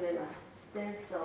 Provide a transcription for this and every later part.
めます。前奏。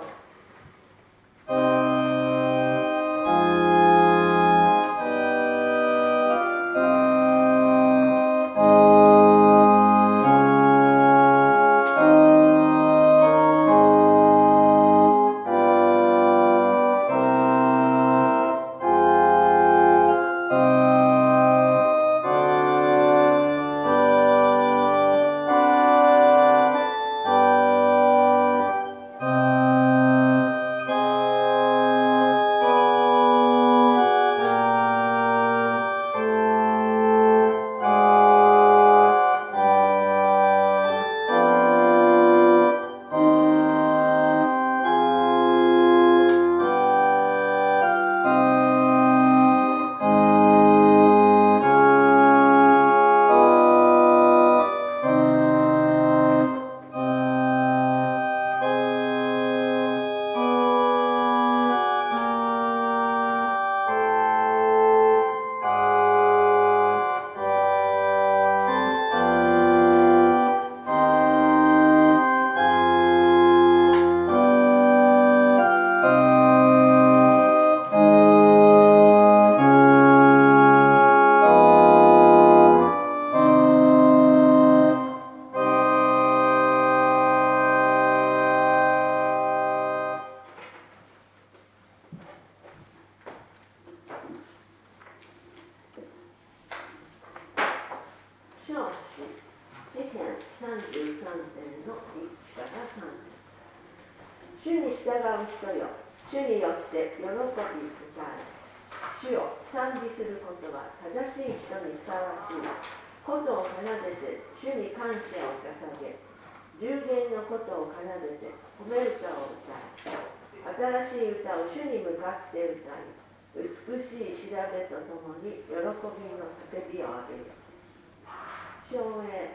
主に従う人よ、主によって喜び歌え。主よ、賛美することは正しい人にふさわしい。ことを奏でて主に感謝を捧げ、従言のことを奏でて褒め歌を歌え。新しい歌を主に向かって歌い、美しい調べとともに喜びの叫びをあげる。唱詠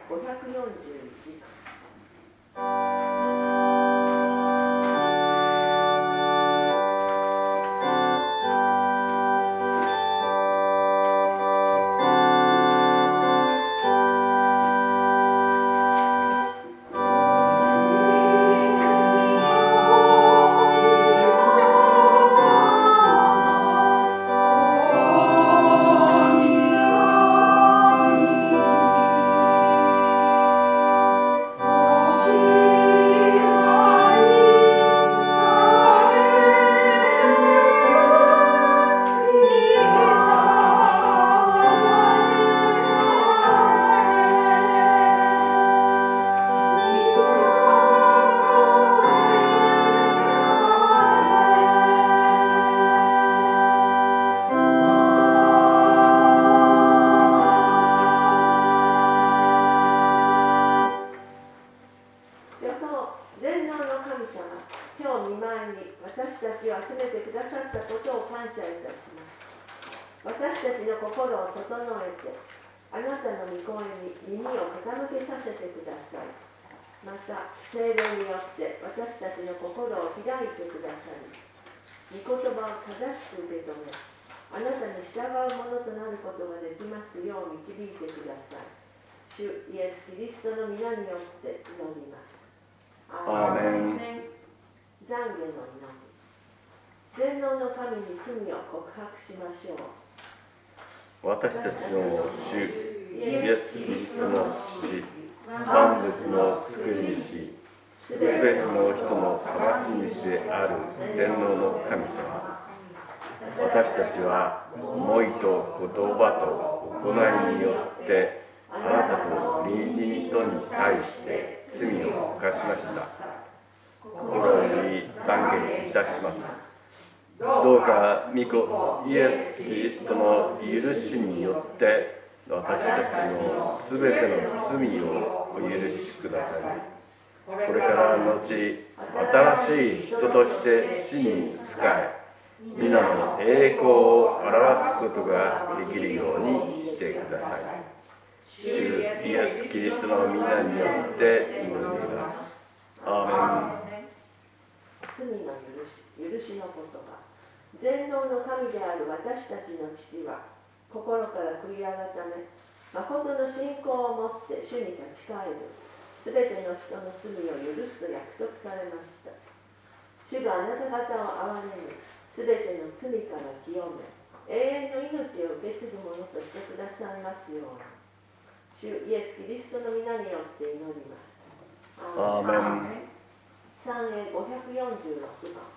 541。主イエス・キリストの皆によって祈ります。アーメン。懺悔の祈り。全能の神に罪を告白しましょう。 私たちの主イエス・キリストの父、万物の救い主、すべての人の裁き主である全能の神様。私たちは思いと言葉と行いによってあなたと隣人に対して罪を犯しました。心より懺悔いたします。どうか御子イエス・キリストの許しによって私たちのすべての罪をお許しください。これからの後、新しい人として死に仕え、皆の栄光を表すことができるようにしてください。主イエス・キリストの皆によって祈ります。アーメン。 罪の許しの言葉。全能の神である私たちの父は、心から悔い改め、誠の信仰を持って主に立ち返る。 すべての人の罪を許すと約束されました。主があなた方を憐れみ、すべての罪から清め、永遠の命を受け継ぐものとしてくださいますように。主イエス・キリストの皆によって祈ります。 アーメン。 賛詠546番。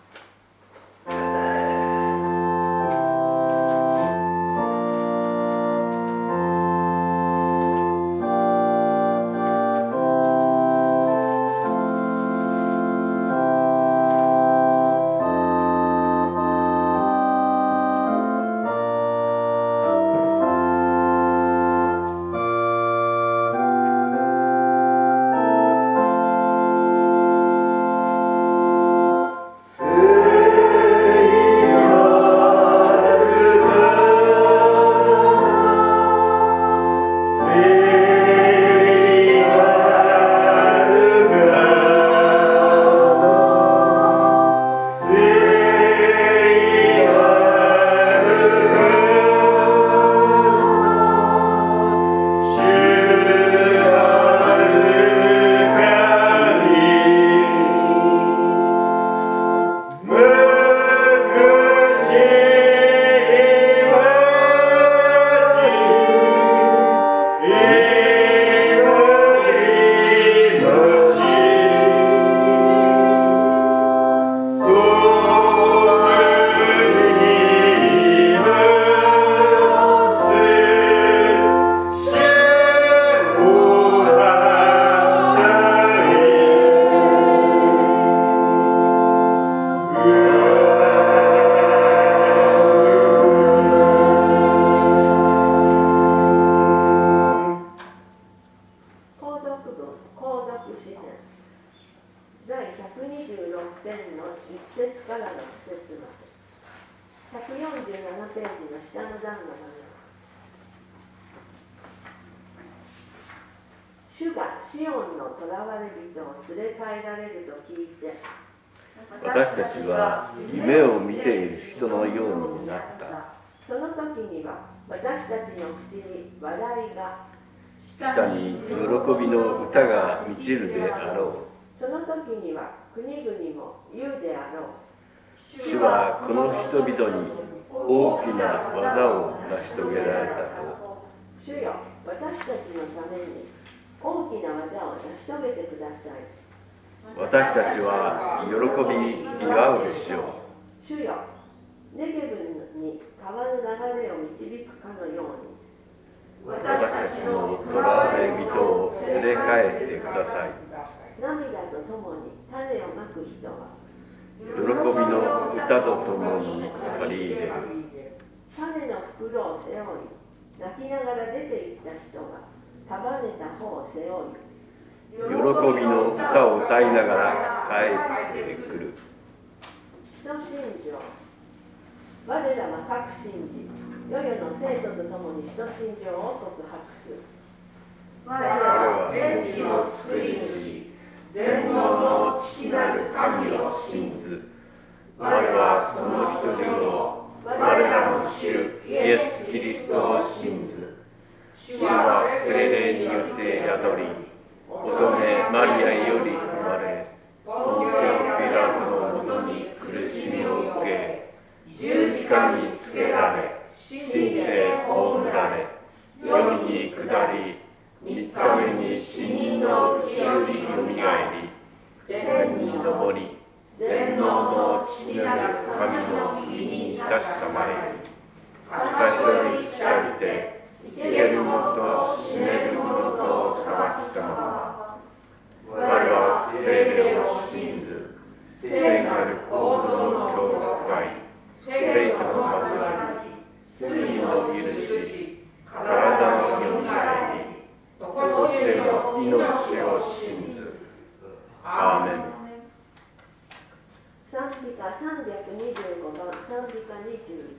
主がシオンの囚われ人を連れ帰られると聞いて、 私たちは夢を見ている人のようになった。 その時には私たちの口に笑いが、 下に喜びの歌が満ちるであろう。その時には国々も言うであろう。 主はこの人々に大きな技を成し遂げられたと。 主よ、私たちのために大きな技を成し遂げてください。 私たちは喜び祝うでしょう。主よ、ネゲブに川の流れを導くかのように、 私たちの囚われ人を連れ帰ってください。 涙とともに種をまく人は、 喜びの歌とともに借り入れる。 種の袋を背負い、泣きながら出て行った人が束ねた方を背負い、 喜びの歌を歌いながら帰ってくる。 人信条、我らは各信じ、世々の生徒とともに人信条を告白する。 我は天地の救い主、全能の父なる神を信ず。我はその一人を、我らの主イエス・キリストを信ず。主は聖霊によって宿り、乙女マリアより生まれ、ポンテオ・ピラトのもとに苦しみを受け、十字架につけられ、死んで葬られ、世に下り、3日目に死人のうちよりよみがえり、天に昇り、全能の父なる神の右に立ちたまえり、また一人来たりて、生ける者と死ねる者と裁きたまま。我は聖霊を信ず、聖なる行動の教会、聖徒の交わり、罪の許し、体のよみがえり、としての命を信ず。アーメン。 賛美歌325番、賛美歌21。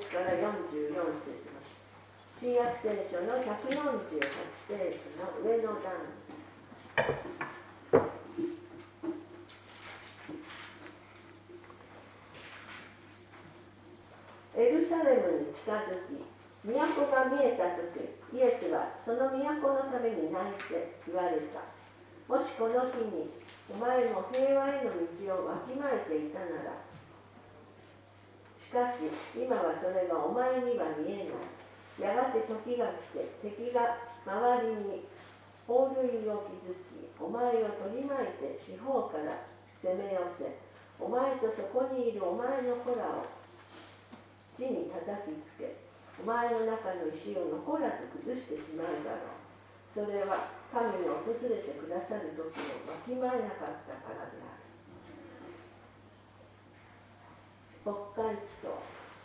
から44節まで。新約聖書の148ページの上の段。エルサレムに近づき、都が見えたとき、イエスはその都のために泣いて言われた。もしこの日にお前の平和への道をわきまえていたなら、しかし今はそれがお前には見えない。やがて時が来て、敵が周りに砲塁を築き、お前を取り巻いて四方から攻め寄せ、お前とそこにいるお前の子らを地に叩きつけ、お前の中の石を残らず崩してしまうだろう。それは神の訪れてくださる時をわきまえなかったからである。国会祈祷。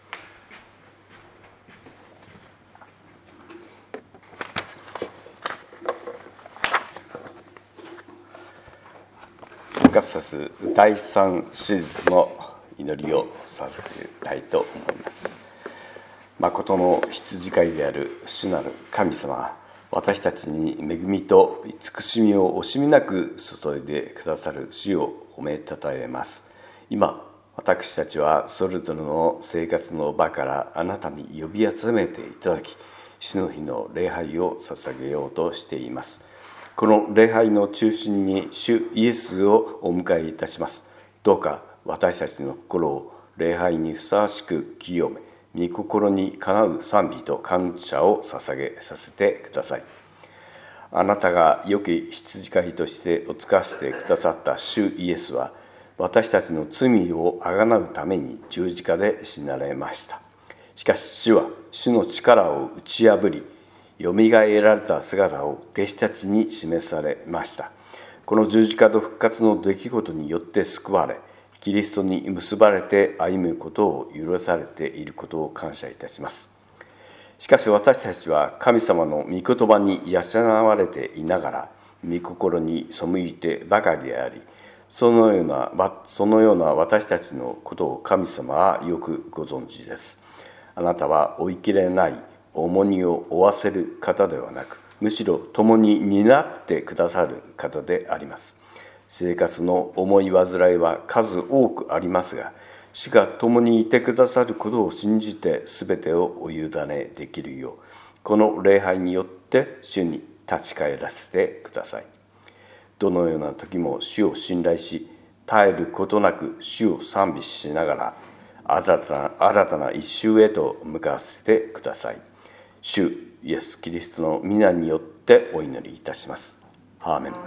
復活さす第3手術の祈りを捧げたいと思います。誠の羊飼いである主なる神様、私たちに恵みと慈しみを惜しみなく注いでくださる主を褒めたたえます。今、私たちはそれぞれの生活の場からあなたに呼び集めていただき、主の日の礼拝を捧げようとしています。この礼拝の中心に主イエスをお迎えいたします。どうか私たちの心を礼拝にふさわしく清め、御心にかなう賛美と感謝を捧げさせてください。あなたが良き羊飼いとしてお使わしてくださった主イエスは、私たちの罪をあがなうために十字架で死なれました。しかし主は主の力を打ち破り、よみがえられた姿を弟子たちに示されました。この十字架と復活の出来事によって救われ、キリストに結ばれて歩むことを許されていることを感謝いたします。しかし私たちは神様の御言葉に養われていながら、御心に背いてばかりであり、そのような私たちのことを神様はよくご存知です。あなたは追いきれない重荷を負わせる方ではなく、むしろ共に担ってくださる方であります。生活の重い煩いは数多くありますが、主が共にいてくださることを信じて全てをお委ねできるよう、この礼拝によって主に立ち返らせてください。どのような時も主を信頼し、絶えることなく主を賛美しながら、新たな一周へと向かわせてください。主イエス・キリストの皆によってお祈りいたします。アーメン。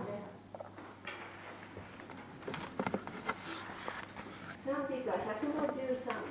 賛美歌153番。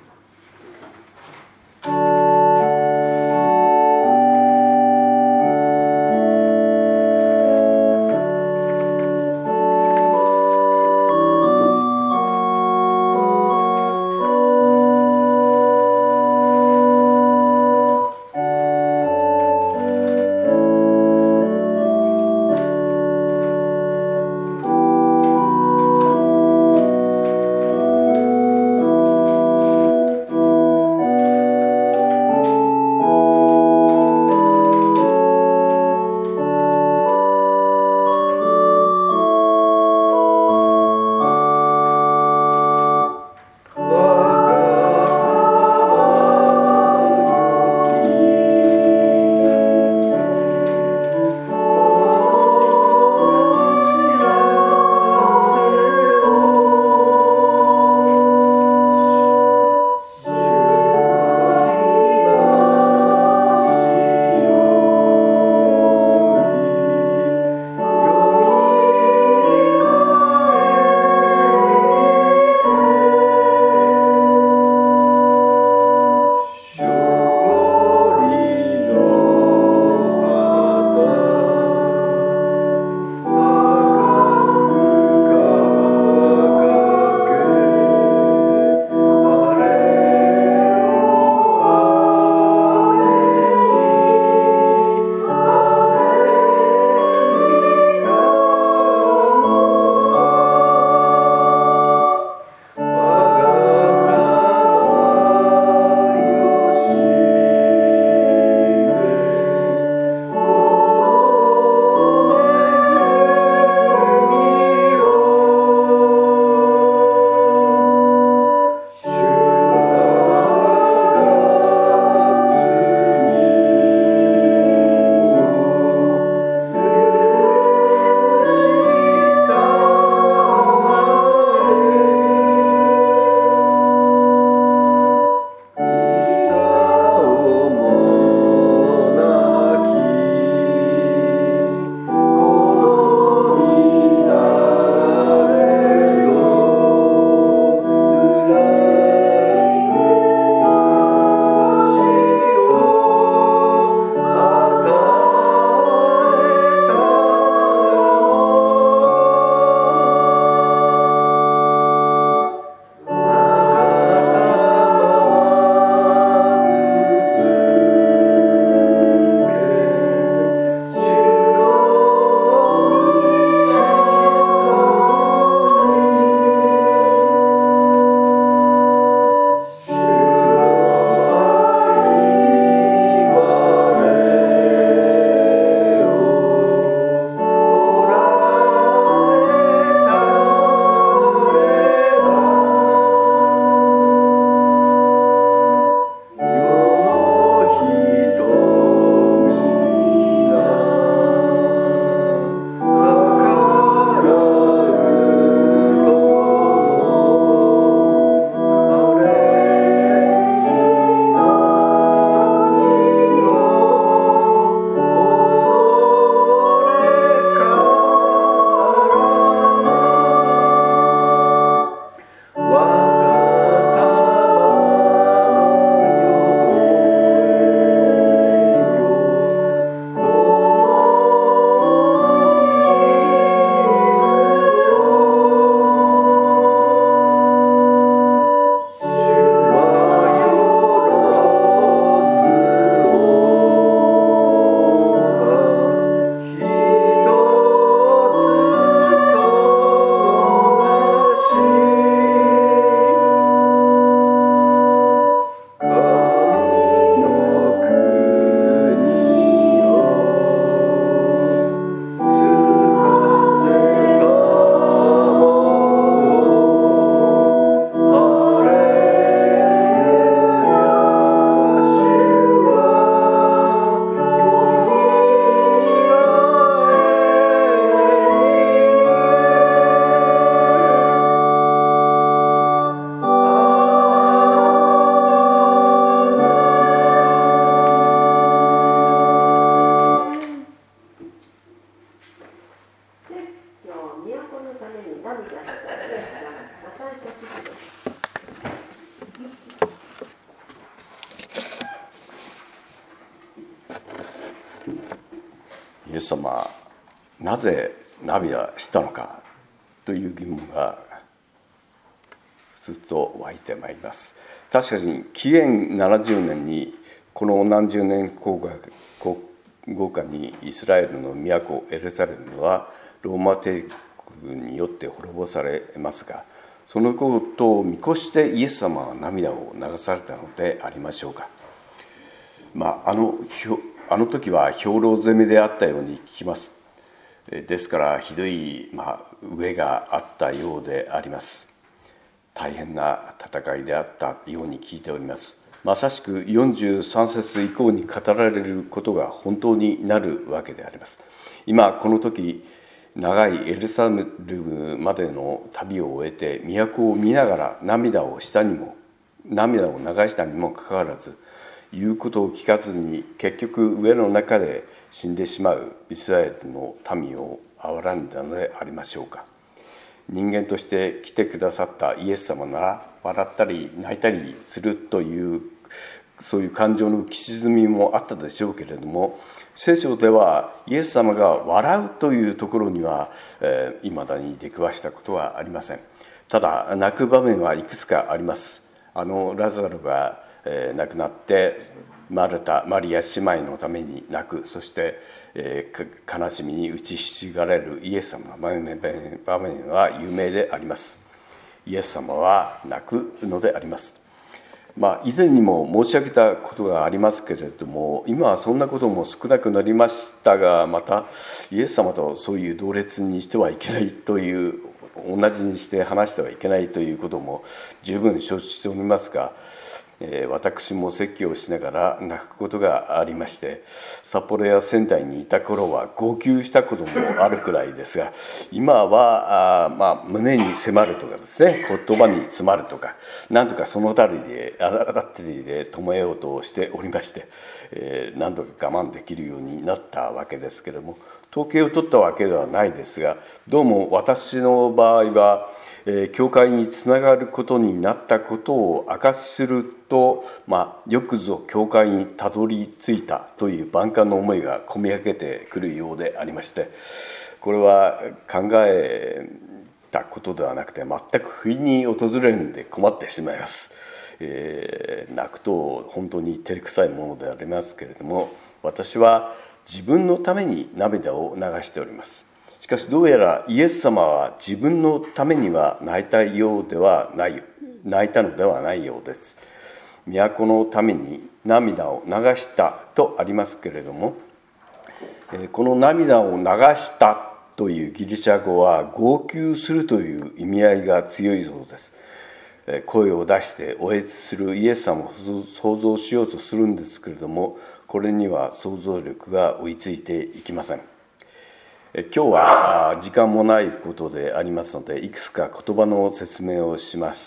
イエス様はなぜ涙したのかという疑問がすっと湧いてまいります。確かに紀元70年にこの何十年後かにイスラエルの都エルサレムはローマ帝国によって滅ぼされますが、そのことを見越してイエス様は涙を流されたのでありましょうか。あの時は兵糧攻めであったように聞きます。ですからひどい飢えがあったようであります。大変な戦いであったように聞いております。まさしく43節以降に語られることが本当になるわけであります。今この時長いエルサレムまでの旅を終えて都を見ながら涙を流したにもかかわらず、言うことを聞かずに結局飢えの中で死んでしまうイスラエルの民を憐らんだのでありましょうか。人間として来てくださったイエス様なら笑ったり泣いたりするというそういう感情の浮き沈みもあったでしょうけれども、聖書ではイエス様が笑うというところにはいまだに出くわしたことはありません。ただ泣く場面はいくつかあります。ラザロが亡くなってマリア姉妹のために泣く、そして悲しみに打ちひしがれるイエス様の場面は有名であります。イエス様は泣くのであります。以前にも申し上げたことがありますけれども、今はそんなことも少なくなりましたが、またイエス様とそういう同列にしてはいけないという、同じにして話してはいけないということも十分承知しておりますが、私も説教をしながら泣くことがありまして、札幌や仙台にいた頃は号泣したこともあるくらいですが、今は胸に迫るとかですね、言葉に詰まるとか、なんとかそのあたりで止めようとしておりまして、何とか我慢できるようになったわけですけれども、統計を取ったわけではないですが、どうも私の場合は教会につながることになったことを証しすると、よくぞ教会にたどり着いたという万感の思いがこみ上げてくるようでありまして、これは考えたことではなくて全く不意に訪れるので困ってしまいます。泣くと本当に照れくさいものでありますけれども、私は自分のために涙を流しております。しかしどうやらイエス様は自分のためには泣いたのではないようです。都のために涙を流したとありますけれども、この涙を流したというギリシャ語は号泣するという意味合いが強いそうです。声を出しておえつするイエス様を想像しようとするんですけれども、これには想像力が追いついていきません。今日は時間もないことでありますので、いくつか言葉の説明をします。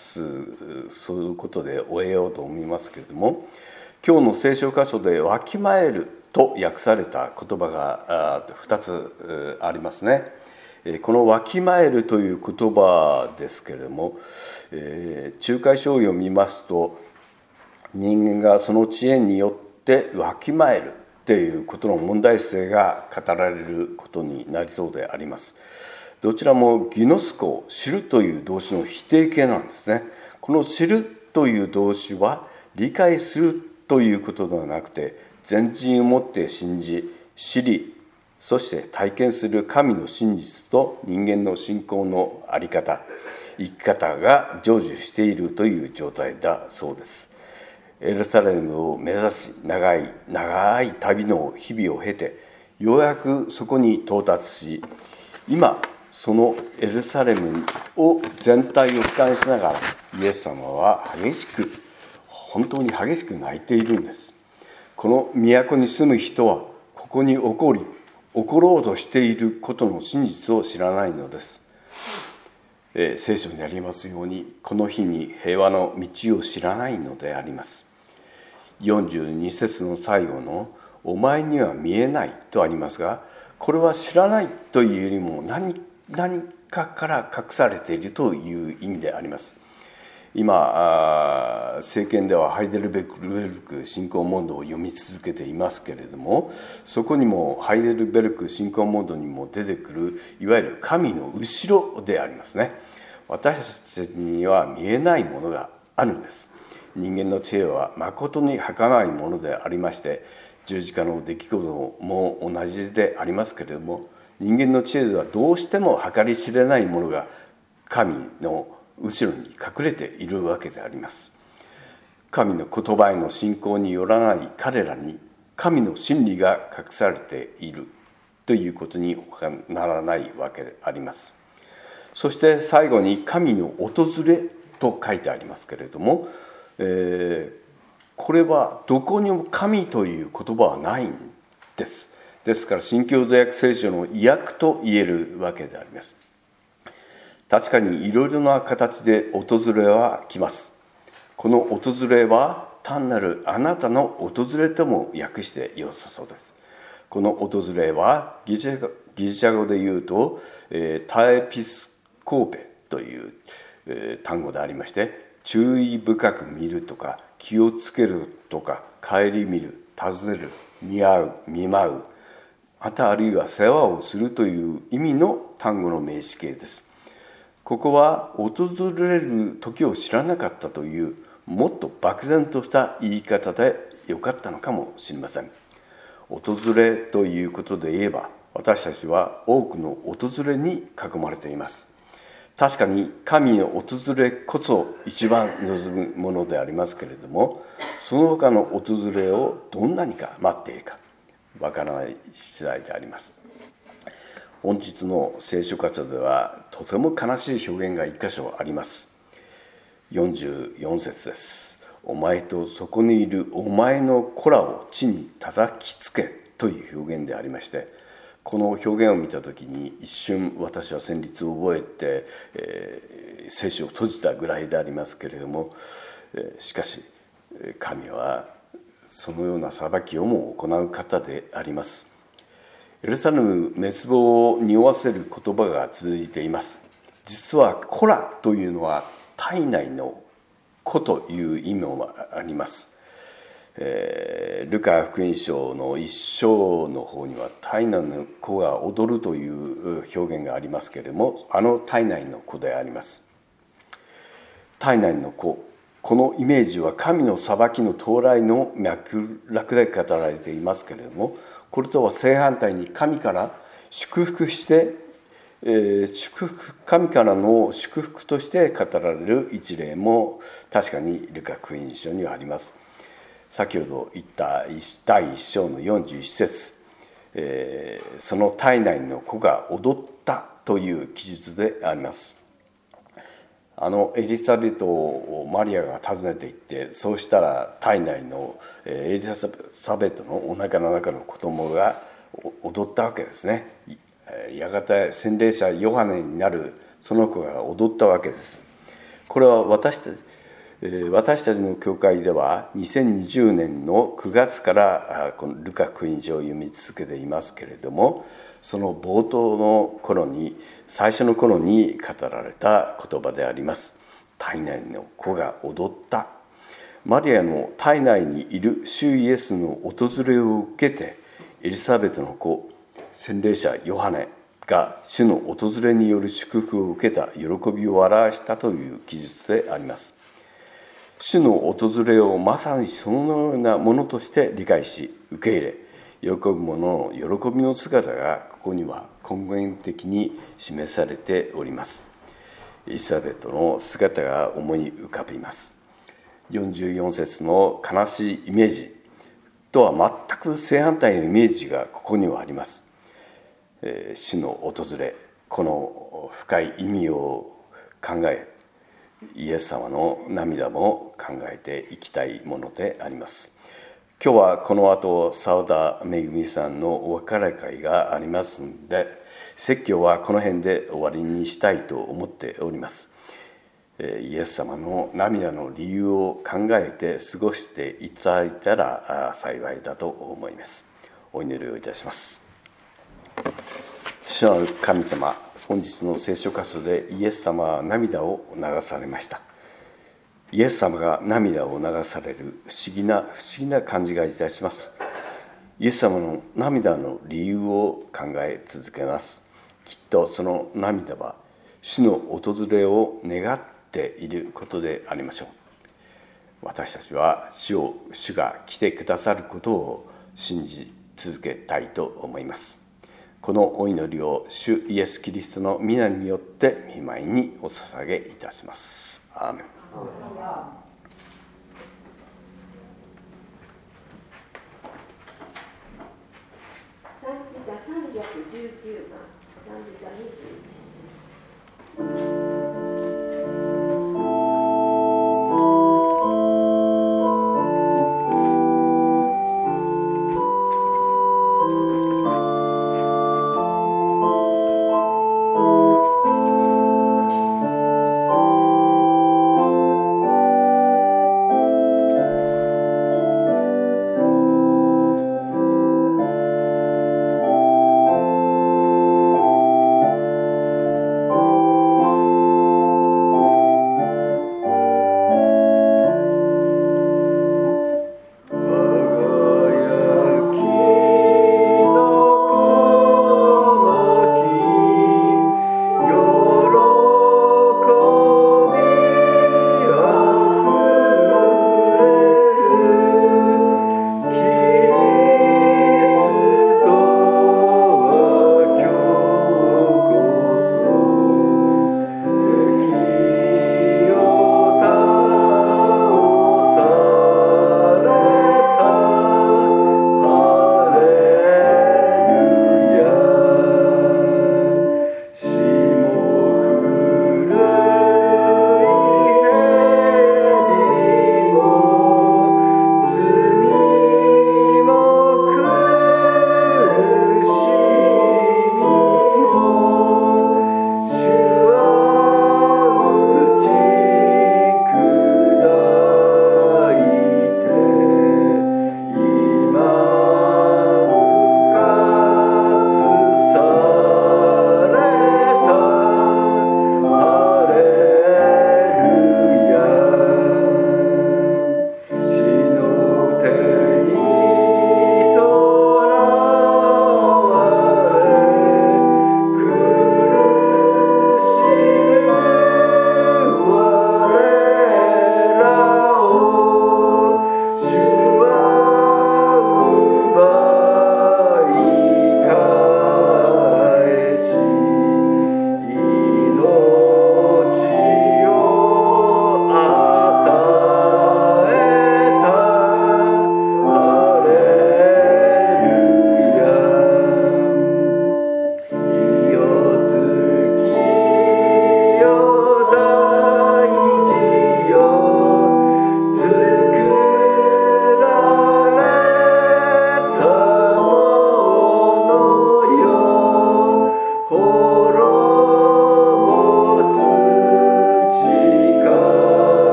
そういうことで終えようと思いますけれども、今日の聖書箇所でわきまえると訳された言葉が2つありますね。このわきまえるという言葉ですけれども、仲介書を読みますと、人間がその知恵によってわきまえるということの問題性が語られることになりそうであります。どちらもギノスコ、知るという動詞の否定形なんですね。この知るという動詞は理解するということではなくて、全人をもって信じ、知り、そして体験する神の真実と人間の信仰の在り方、生き方が成就しているという状態だそうです。エルサレムを目指し長い旅の日々を経て、ようやくそこに到達し、今そのエルサレムを全体を俯瞰しながらイエス様は本当に激しく泣いているんです。この都に住む人はここに起ころうとしていることの真実を知らないのです。聖書にありますように、この日に平和の道を知らないのであります。42節の最後のお前には見えないとありますが、これは知らないというよりも何かから隠されているという意味であります。 今政権ではハイデルベルク信仰問答を読み続けていますけれども、そこにもハイデルベルク信仰問答にも出てくるいわゆる神の後ろでありますね。私たちには見えないものがあるんです。人間の知恵は誠に儚いものでありまして、十字架の出来事も同じでありますけれども、人間の知恵ではどうしても計り知れないものが神の後ろに隠れているわけであります。神の言葉への信仰によらない彼らに神の真理が隠されているということに他ならないわけであります。そして最後に神の訪れと書いてありますけれども、これはどこにも神という言葉はないんです。ですから新共同訳聖書の意訳と言えるわけであります。確かにいろいろな形で訪れは来ます。この訪れは単なるあなたの訪れとも訳してよさそうです。この訪れはギリシャ語で言うとタエピスコーペという単語でありまして、注意深く見るとか気をつけるとか顧みる、尋ねる、見合う、見舞う、またあるいは世話をするという意味の単語の名詞形です。ここは訪れる時を知らなかったというもっと漠然とした言い方でよかったのかもしれません。訪れということで言えば、私たちは多くの訪れに囲まれています。確かに神の訪れこそ一番望むものでありますけれども、その他の訪れをどんなにか待っているかわからない次第であります。本日の聖書箇所ではとても悲しい表現が一箇所あります。44節です。お前とそこにいるお前の子らを地に叩きつけという表現でありまして、この表現を見たときに一瞬私は旋律を覚えて、聖書を閉じたぐらいでありますけれども、しかし神はそのような裁きをも行う方であります。エルサレム滅亡を匂わせる言葉が続いています。実は子らというのは体内の子という意味もあります。ルカ福音書の一章の方には体内の子が踊るという表現がありますけれども、あの体内の子であります。体内の子、このイメージは神の裁きの到来の脈絡で語られていますけれども、これとは正反対に神から祝福して神からの祝福として語られる一例も確かにルカ福音書にはあります。先ほど言った第1章の41節、その体内の子が踊ったという記述であります。エリザベトをマリアが訪ねていって、そうしたら体内のエリザベトのお腹の中の子供が踊ったわけですね。やがて洗礼者ヨハネになるその子が踊ったわけです。これは私たちの教会では2020年の9月からこのルカ福音書を読み続けていますけれども、その冒頭の頃に最初の頃に語られた言葉であります。体内の子が踊った。マリアの体内にいる主イエスの訪れを受けて、エリザベトの子洗礼者ヨハネが主の訪れによる祝福を受けた喜びを表したという記述であります。主の訪れをまさにそのようなものとして理解し受け入れ、喜ぶ者の喜びの姿がここには根源的に示されております。エリザベトの姿が思い浮かびます。44節の悲しいイメージとは全く正反対のイメージがここにはあります。主の訪れ、この深い意味を考え、イエス様の涙も考えていきたいものであります。今日はこの後澤田恵さんのお別れ会がありますので、説教はこの辺で終わりにしたいと思っております。イエス様の涙の理由を考えて過ごしていただいたら幸いだと思います。お祈りをいたします。主なる神様、本日の聖書箇所でイエス様は涙を流されました。 イエス様が涙を流される不思議な感じがいたします。イエス様の涙の理由を考え続けます。きっとその涙は主の訪れを願っていることでありましょう。私たちは主が来てくださることを信じ続けたいと思います。このお祈りを主イエス・キリストの皆によって御前にお捧げいたします。アーメン。 賛美歌319番、賛美歌21。 「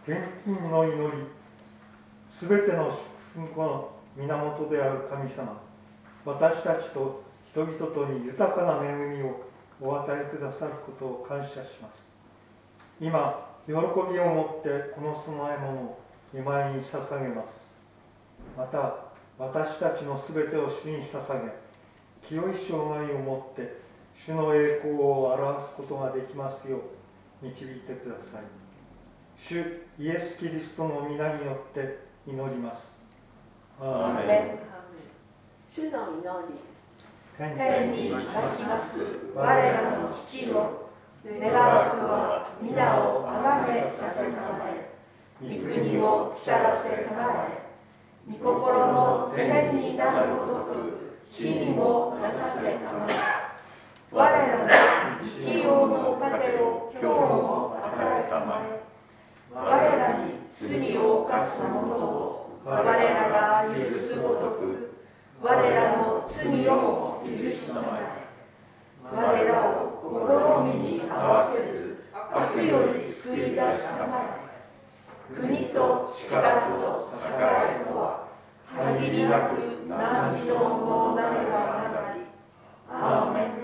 献金の祈り、すべての祝福の源である神様、私たちと人々とに豊かな恵みをお与えくださることを感謝します。今、喜びを持ってこの供え物を御前に捧げます。また、私たちのすべてを主に捧げ、清い生涯をもって主の栄光を表すことができますよう導いてください。主イエス・キリストの皆によって祈ります。アーメン。 主の祈り。 天に立ちます我らの父よ、願わくは皆をあがめさせたまえ。御国を来たらせたまえ。御心の天になるごとく地にもなさせたまえ。我らの日用の糧を今日も与えたまえ。我らに罪を犯す者を我らが許すごとく我らの罪をも許したまえ。我らを試みに合わせず悪より救い出したまえ。国と力と栄とは限りなく何時のものなればならり。アーメン。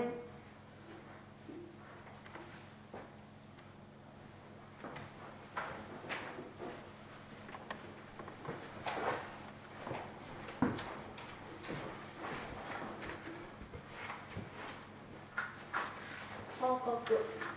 報告。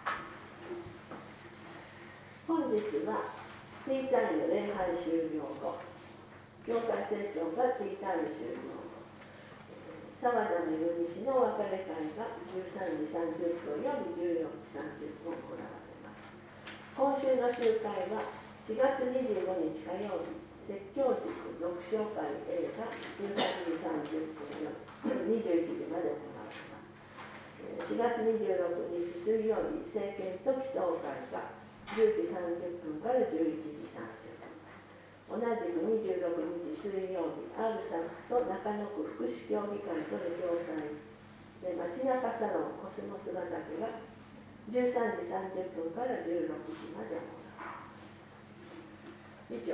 本日はティータイム礼拝終了後、教会セッションがティータイム終了後、沢田めぐみ氏のお別れ会が13時30分より14時30分行われます。今週の集会は4月25日火曜日、説教塾読書会 A が18時30分より21時まで行われます。4月26日水曜日、聖剣と祈祷会が10時30分から11時30分。同じく26日水曜日、アルサンと中野区福祉協議会との共催で街中サロンコスモス畑が13時30分から16時まで行われます。以上でござい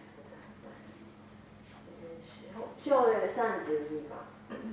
ます。昭栄32番。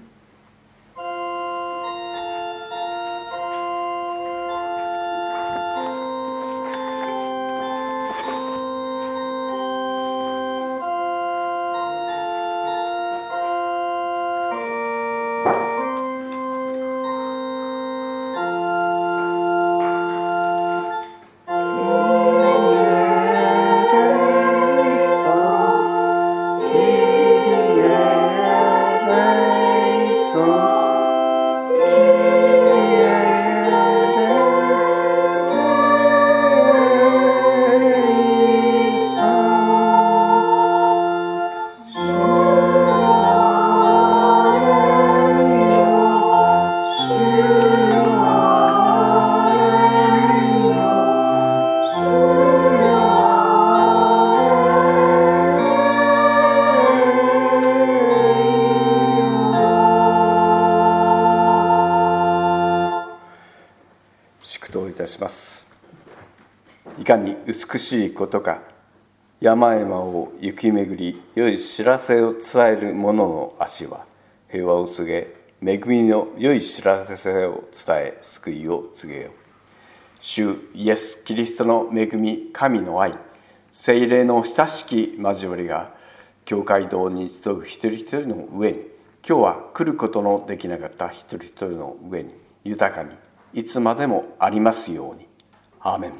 いかに美しいことか。山々を行き巡り、良い知らせを伝える者の足は平和を告げ、恵みの良い知らせを伝え、救いを告げよう。主イエス・キリストの恵み、神の愛、聖霊の親しき交わりが教会堂に集う一人一人の上に、今日は来ることのできなかった一人一人の上に豊かにいつまでもありますように。アーメン。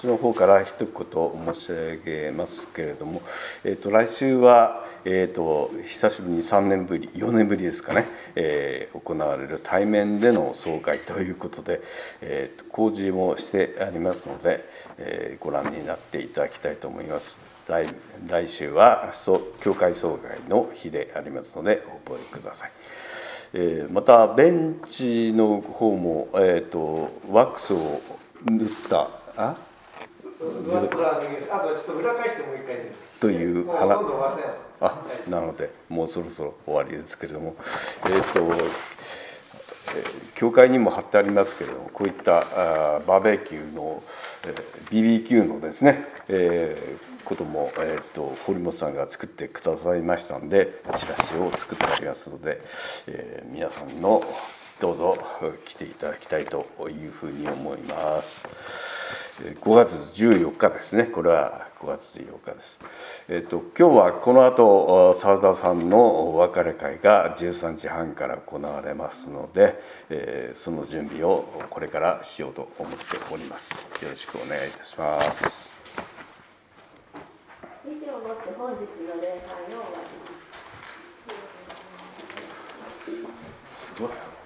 私の方から一言申し上げますけれども、来週は、久しぶりに3年ぶり4年ぶりですかね、行われる対面での総会ということで、講示もしてありますので、ご覧になっていただきたいと思います。来週は教会総会の日でありますのでお覚えください。またベンチの方も、ワックスを塗ったあとちょっと裏返してもう一回という話なのでもうそろそろ終わりですけれども、教会にも貼ってありますけれども、こういったバーベキューの、BBQ のですね、ことも、堀本さんが作ってくださいましたので、チラシを作ってありますので、皆さんのどうぞ来ていただきたいというふうに思います。5月14日ですね。これは5月14日です。今日はこの後澤田さんのお別れ会が13時半から行われますので、その準備をこれからしようと思っております。よろしくお願いいたします。 以上をもって本日の礼拝を終わります。 すごい。